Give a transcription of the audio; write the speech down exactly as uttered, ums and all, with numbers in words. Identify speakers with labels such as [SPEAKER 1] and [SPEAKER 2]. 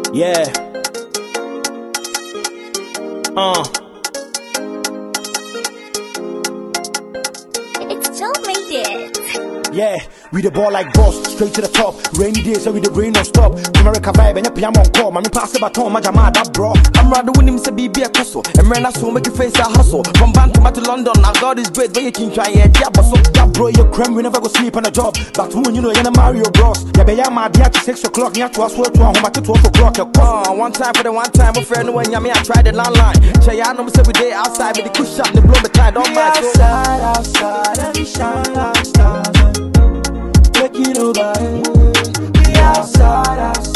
[SPEAKER 1] Yeah. Uh.
[SPEAKER 2] It's Joe made it.
[SPEAKER 1] Yeah, we the ball like boss, straight to the top. Rainy days, so we the rain non stop. America vibe and a piano on call. Mommy pass the baton, my jama that bro.
[SPEAKER 3] I'm rather winning to be a cussle. And man, I so make you face a hustle. From Bantama to London, now God is great, but you can try it. Yeah, but so
[SPEAKER 1] that bro, you creme, we never go sleep on a job. But who you know, you're Mario Bros. Yeah, be ya mad, yeah, to six o'clock, yeah, to us, to home, at twelve o'clock.
[SPEAKER 3] Uh, one time for the one time, a friend when you me, I tried it online. Say, I know me every day outside, but the push up, the blow me time, don't mind.
[SPEAKER 4] Outside, outside, and we shine like stars. Take it over. We outside, outside.